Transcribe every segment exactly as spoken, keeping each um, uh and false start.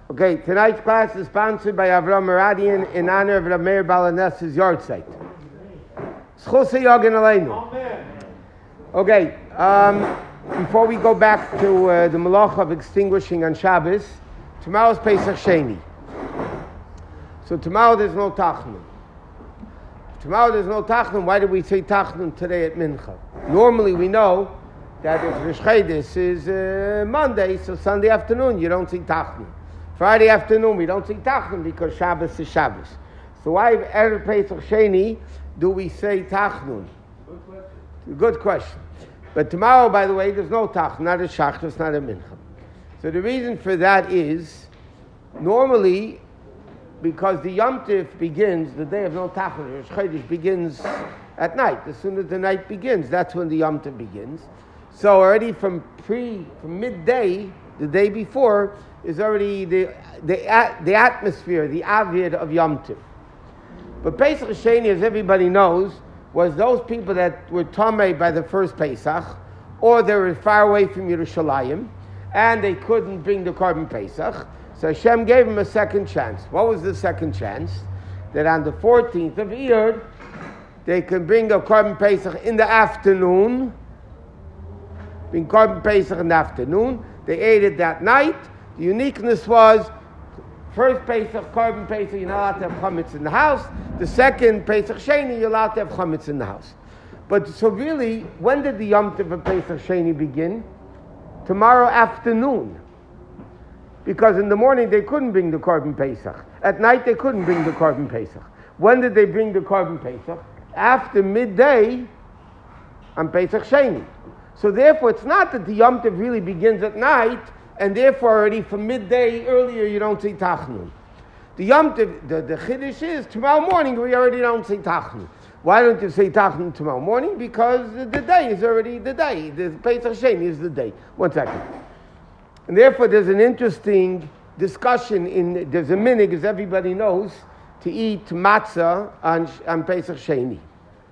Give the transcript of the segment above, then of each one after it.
Okay, tonight's class is sponsored by Avram Meradian in honor of Rav Meir Balanessa's yahrzeit. Schusay Yogan Aleinu. Okay, um, before we go back to uh, the malach of extinguishing on Shabbos, tomorrow's Pesach Sheni. So tomorrow there's no Tachnun. Tomorrow there's no Tachnun. Why did we say Tachnun today at Mincha? Normally we know that if Rosh Chodesh is uh, Monday, so Sunday afternoon you don't see Tachnun. Friday afternoon we don't see Tachnun because Shabbos is Shabbos. So why Erev Pesach Sheni do we say Tachnun? Good question. Good question. But tomorrow, by the way, there's no Tachnun, not a Shachris, not a Mincha. So the reason for that is, normally, because the Yom Tif begins, the day of no Tachnun, Rosh Chodesh begins at night. As soon as the night begins, that's when the Yom Tif begins. So already from pre, from midday, the day before, is already the the the atmosphere, the avid of Yom Tif. But Pesach Sheni, as everybody knows, was those people that were tamei by the first Pesach, or they were far away from Yerushalayim, and they couldn't bring the Korban Pesach. So Hashem gave them a second chance. What was the second chance? That on the fourteenth of Iyar, they can bring a Korban Pesach in the afternoon. Bring Korban Pesach in the afternoon. They ate it that night. The uniqueness was, first Pesach, Korban Pesach, you're not allowed to have chametz in the house. The second Pesach Sheni, you're allowed to have chametz in the house. But so really, when did the Yom Tov of Pesach Sheni begin? Tomorrow afternoon. Because in the morning they couldn't bring the Korban Pesach. At night they couldn't bring the Korban Pesach. When did they bring the Korban Pesach? After midday on Pesach Sheni. So therefore it's not that the Yom Tov really begins at night, and therefore already from midday earlier you don't see Tachnun. The Yom Tov, the, the Chiddush is, tomorrow morning we already don't see Tachnun. Why don't you say Tachnun tomorrow morning? Because the, the day is already the day. The Pesach Sheni is the day. One second. And therefore there's an interesting discussion in, there's a minhag, as everybody knows, to eat matzah on, on Pesach Sheni.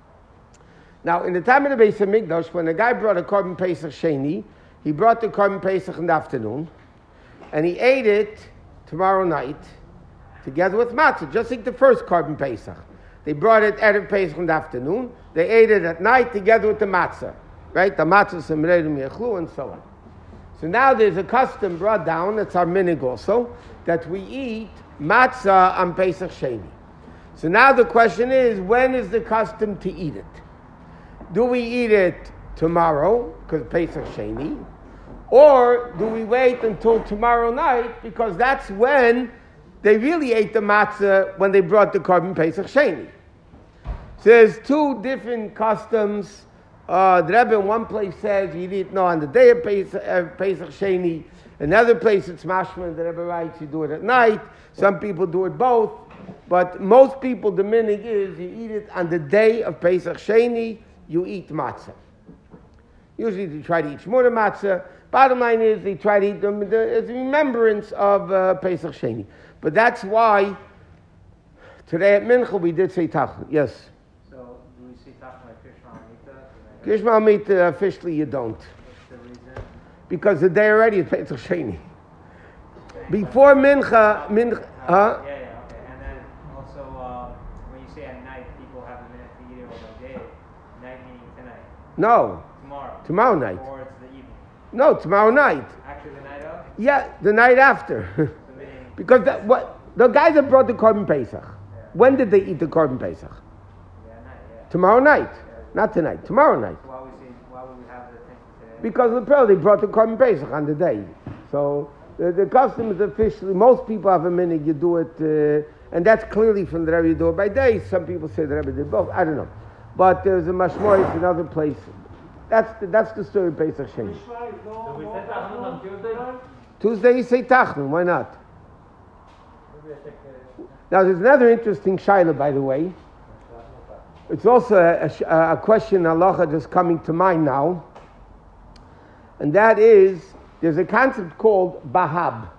Now, in the time of the Beis HaMikdash, when a guy brought a Korban Pesach Sheni, he brought the Korban Pesach in the afternoon, and he ate it tomorrow night together with matzah, just like the first Korban Pesach. They brought it Erev Pesach in the afternoon, they ate it at night together with the matzah, right? The matzah, semredim yechlu, and so on. So now there's a custom brought down, that's our minhag also, that we eat matzah on Pesach Sheni. So now the question is, when is the custom to eat it? Do we eat it tomorrow, because Pesach Sheni, or do we wait until tomorrow night, because that's when they really ate the matzah, when they brought the Korban Pesach Sheni. So there's two different customs. Uh, the Rebbe in one place says you eat it no on the day of Pesach, uh, Pesach Sheni. Another place it's mashman, the Rebbe writes you do it at night. Some people do it both. But most people, the minhag is you eat it on the day of Pesach Sheni, you eat matzah. Usually they try to eat shmura matzah. Bottom line is they try to eat them as a remembrance of uh, Pesach Sheni. But that's why today at Mincha we did say Tachnun. Yes? So do we say Tachnun like Krishma Amita? Krishma Amita, officially you don't. What's the reason? Because the day already is Pesach Sheni. Before Mincha, Mincha, huh? Yeah, yeah, okay. And then also, uh, when you say at night, people have a minute to eat it all day. Night meaning tonight. No. Tomorrow. Tomorrow night. Or it's the evening. No, tomorrow night. Actually, the night of? Yeah, the night after. So meaning, Because that, what the guys that brought the Korban Pesach, yeah. when did they eat the Korban Pesach? Yeah, night, yeah. Tomorrow night. Yeah. Not tonight. Tomorrow night. Why would we say, why would we have the thing today? Because the pro they brought the Korban Pesach on the day. So the, the custom is officially, most people have a minute, you do it, uh, and that's clearly from the Rebbe, you do it by day. Some people say the Rebbe did both. I don't know. But there's a mashmois in another place. That's the, that's the story of Pesach Sheni. So we said Tachnun on Tuesday? Tuesday you say Tachnun, why not? Now there's another interesting shaila, by the way. It's also a, a, a question, halacha, just coming to mind now. And that is, there's a concept called Bahab.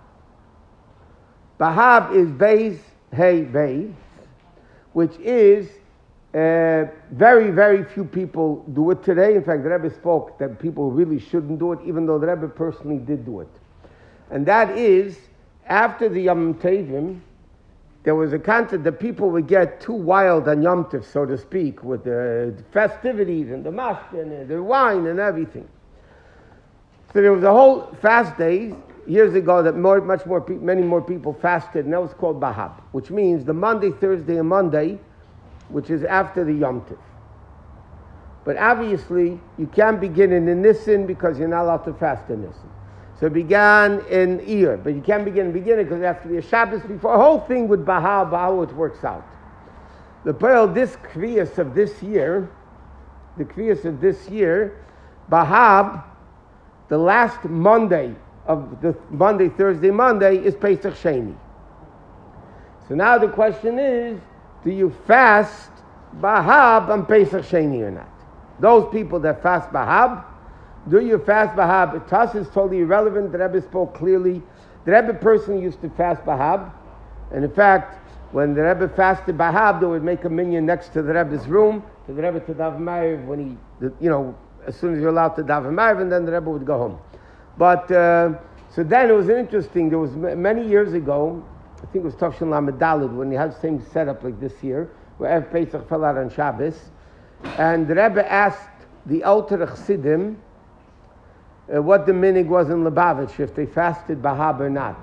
Bahab is Beis, Hey, Bei, which is uh, very, very few people do it today. In fact, the Rebbe spoke that people really shouldn't do it, even though the Rebbe personally did do it. And that is after the Yom Tovim, there was a concept that people would get too wild on Yom Tov, so to speak, with the festivities and the mashkin and the wine and everything. So there was a whole fast day years ago that more, much more, pe- many more people fasted, and that was called Bahab, which means the Monday, Thursday, and Monday, which is after the Yom Tov. But obviously, you can't begin in the Nisan because you're not allowed to fast in Nisan. So it began in Iyar, but you can't begin in the beginning because there has to be a Shabbos before. A whole thing with Bahab, how it works out. The Pearl, this Kriyas of this year, the Kriyas of this year, Bahab, the last Monday of the Monday, Thursday, Monday is Pesach Sheni. So now the question is, do you fast Bahab on Pesach Sheni or not? Those people that fast Bahab, do you fast Bahab? To us is totally irrelevant. The Rebbe spoke clearly. The Rebbe personally used to fast Bahab. And in fact, when the Rebbe fasted Bahab, they would make a minyan next to the Rebbe's room, to the Rebbe to daven Ma'ariv when he, you know, as soon as you're allowed to daven Ma'ariv, and then the Rebbe would go home. But, uh, so then it was interesting. There was m- many years ago, I think it was Tavshin Lamed Daled, when they had the same setup like this year, where Erev Pesach fell out on Shabbos. And the Rebbe asked the Alter Chassidim uh, what the minig was in Lubavitch, if they fasted Bahab or not.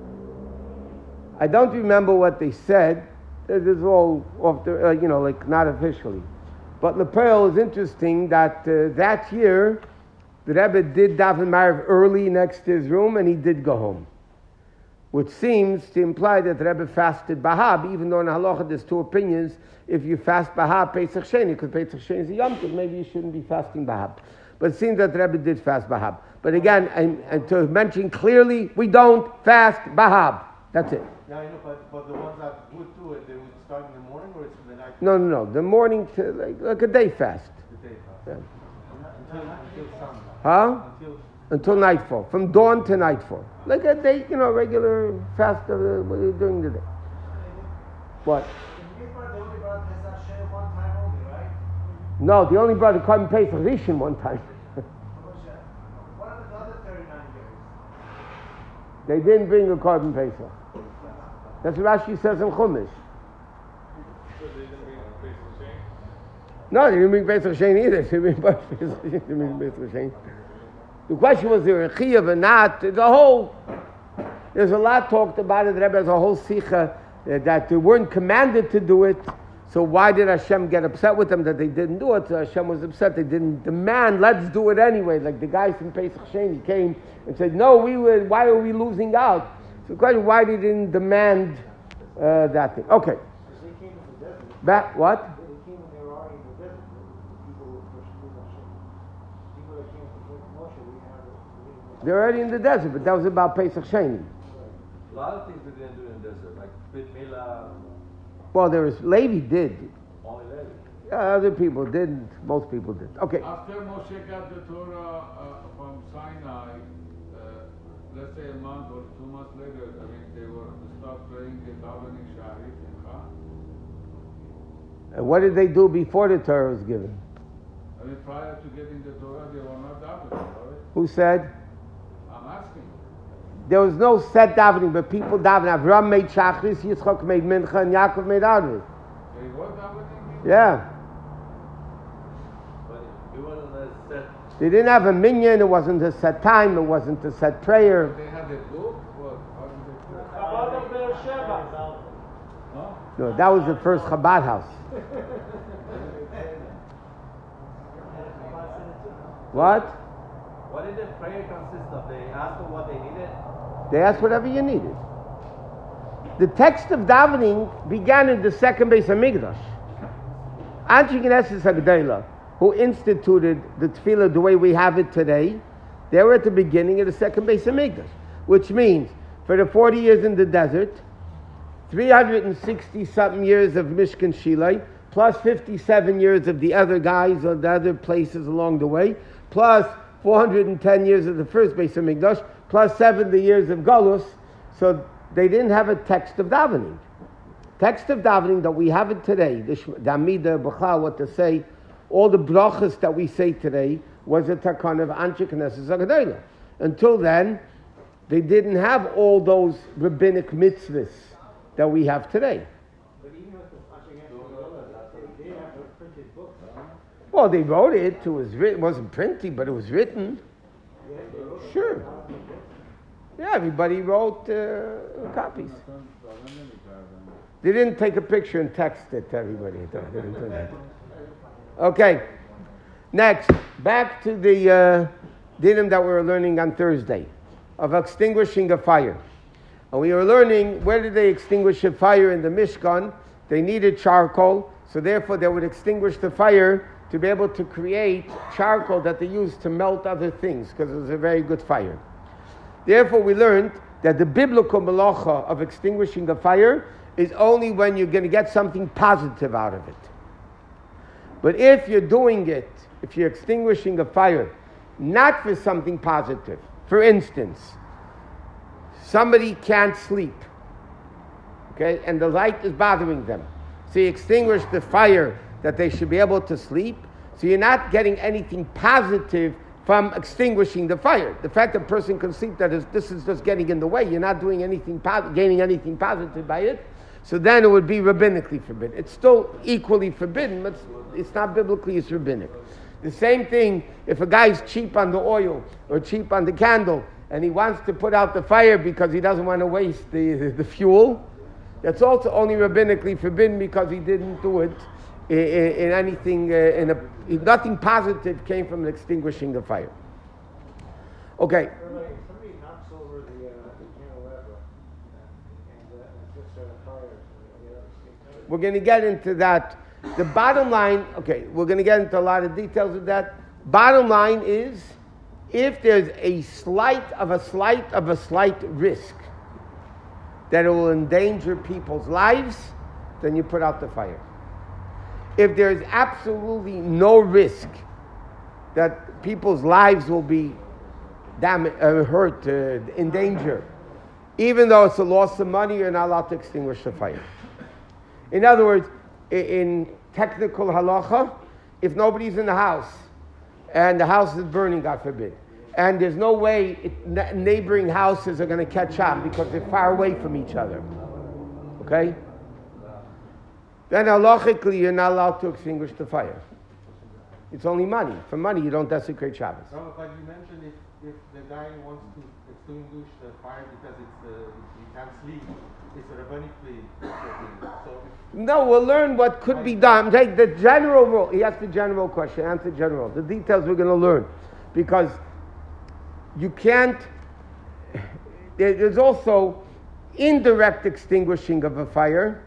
I don't remember what they said. This is all off the, uh, you know, like not officially. But Lepel is interesting that uh, that year, the Rebbe did daven Ma'ariv early next to his room, and he did go home. Which seems to imply that the Rebbe fasted Bahab, even though in Halacha there's two opinions. If you fast Bahab, Pesach Sheni, because Pesach Sheni is a Yom Tov, maybe you shouldn't be fasting Bahab. But it seems that the Rebbe did fast Bahab. But again, and, and to mention clearly, we don't fast Bahab. That's it. Yeah, I know, but, but the ones that would do it, they would start in the morning or it's in the night? No, no, no. The morning to, like, like a day fast. The day fast. Yeah. Until, until sunrise. Huh? Until, Until nightfall. From dawn to nightfall. Like a day, you know, regular fast of the, during the day. What? No, the only brother couldn't pay for Rishon one time. They didn't bring a carbon Pesach. That's what Rashi says in Chumash. No, they didn't bring Pesach Sheni either. They didn't bring Pesach Sheni. The question was, there a chiyuv or not? There's a whole, there's a lot talked about it. The Rebbe has a whole sikha uh, that they weren't commanded to do it. So why did Hashem get upset with them that they didn't do it? So Hashem was upset. They didn't demand, let's do it anyway. Like the guys from Pesach Sheni came and said, no, we were, why are we losing out? So the question, why they didn't demand uh, that thing? Okay. Back, what? They're already in the desert, but that was about Pesach Sheni. A lot of things they didn't do in the desert, like Brit Milah. Well, there was, Levi did. Only Levi. Yeah, other people didn't. Most people did. Okay. After Moshe got the Torah uh, from Sinai, uh, let's say a month or two months later, I mean, they were to start praying the davening Sharit in Chah. And what did they do before the Torah was given? I mean, prior to getting the Torah, they were not davening, right? Who said? I'm asking. There was no set davening, but people davened. Avram made Shachris, Yitzchak made Mincha, and Yaakov made Arvis. They were davening? Yeah. But it wasn't a set. They didn't have a minyan, it wasn't a set time, it wasn't a set prayer. They had a book? What? How did they pray? Chabad of Beersheba. Huh? No, that was the first Chabad house. What? What did the prayer consist of? They asked for what they needed? They asked whatever you needed. The text of davening began in the second Beis Hamikdash. Anshe Knesset Hagdolah, who instituted the tefillah the way we have it today, they were at the beginning of the second Beis Hamikdash, which means for the forty years in the desert, three hundred sixty something years of Mishkan Shilai, plus fifty-seven years of the other guys or the other places along the way, plus four hundred ten years of the first Beis Hamikdash, plus seventy years of Galus. So they didn't have a text of davening. Text of davening that we have it today, the Amida, B'chal, what to say, all the brachas that we say today was a takana of Anshe Knesset Hagdolah. Until then, they didn't have all those rabbinic mitzvahs that we have today. But even with the Ashkenazim, they have a printed book. Well, they wrote it. It was written. It wasn't printed, but it was written. Sure. Yeah, everybody wrote uh, copies. They didn't take a picture and text it to everybody. They didn't do that. Okay. Next, back to the uh, dinim that we were learning on Thursday of extinguishing a fire. And we were learning, where did they extinguish a fire in the Mishkan? They needed charcoal, so therefore they would extinguish the fire to be able to create charcoal that they used to melt other things, because it was a very good fire. Therefore we learned that the biblical malacha of extinguishing a fire is only when you're going to get something positive out of it. But if you're doing it, if you're extinguishing a fire, not for something positive, for instance, somebody can't sleep, okay, and the light is bothering them. So you extinguish the fire that they should be able to sleep, so you're not getting anything positive from extinguishing the fire. The fact that a person can sleep, that is, this is just getting in the way. You're not doing anything, gaining anything positive by it. So then it would be rabbinically forbidden. It's still equally forbidden, but it's not biblically, it's rabbinic. The same thing if a guy's cheap on the oil or cheap on the candle and he wants to put out the fire because he doesn't want to waste the, the, the fuel, that's also only rabbinically forbidden because he didn't do it in, in, in anything, uh, in a, nothing positive came from extinguishing the fire. Okay. Somebody knocks over the uh, candelabra and uh, puts out a fire. We're going to get into that. The bottom line, okay, we're going to get into a lot of details of that. Bottom line is, if there's a slight of a slight of a slight risk that it will endanger people's lives, then you put out the fire. If there's absolutely no risk that people's lives will be damaged, uh, hurt, uh, in danger, even though it's a loss of money, you're not allowed to extinguish the fire. In other words, in technical halacha, if nobody's in the house and the house is burning, God forbid, and there's no way it, neighboring houses are going to catch on because they're far away from each other, okay? Then halachically you're not allowed to extinguish the fire. It's only money. For money you don't desecrate Shabbos. No, but you mentioned if, if the guy wants to extinguish the fire because it's uh, he can't sleep, it's rabbinically forbidden. So no, we'll learn what could be done. Take the general rule. He asked the general question. Answer general. The details we're going to learn, because you can't. There's also indirect extinguishing of a fire.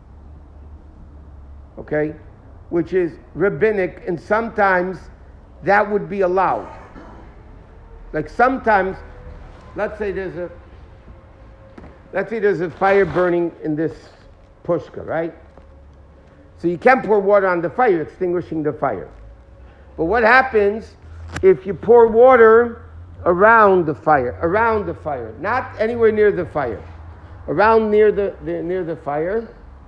Okay, which is rabbinic, and sometimes that would be allowed. Like sometimes, let's say there's a, let's say there's a fire burning in this pushka, right? So you can't pour water on the fire, extinguishing the fire. But what happens if you pour water around the fire, around the fire, not anywhere near the fire, around near the, the near the fire?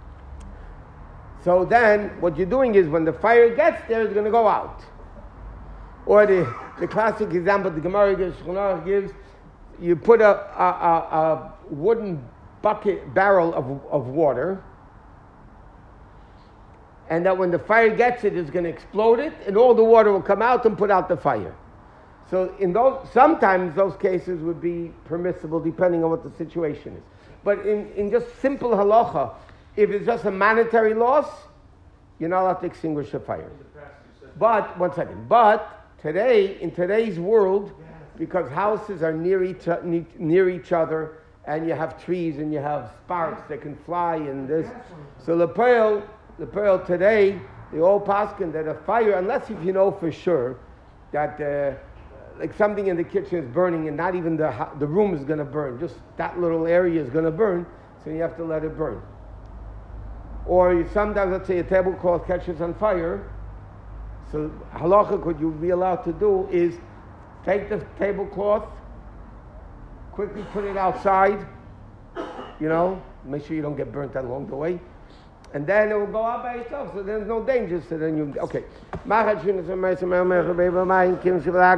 So then what you're doing is when the fire gets there, it's going to go out. Or the, the classic example the Gemara gives, Shulchan gives, you put a, a, a, a wooden bucket, barrel of, of water, and that when the fire gets it, it's going to explode it, and all the water will come out and put out the fire. So in those, sometimes those cases would be permissible depending on what the situation is. But in, in just simple halacha, if it's just a monetary loss, you're not allowed to extinguish the fire. But, one second, but today, in today's world, because houses are near each, near each other, and you have trees and you have sparks that can fly and this, so the pearl, the pearl today, the old paskin that a fire, unless if you know for sure that uh, like something in the kitchen is burning and not even the the room is going to burn, just that little area is going to burn, so you have to let it burn. Or you, sometimes, let's say a tablecloth catches on fire, so halachic, what you'd be allowed to do is take the tablecloth, quickly put it outside, you know, make sure you don't get burnt along the way, and then it will go out by itself, so there's no danger, so then you, okay.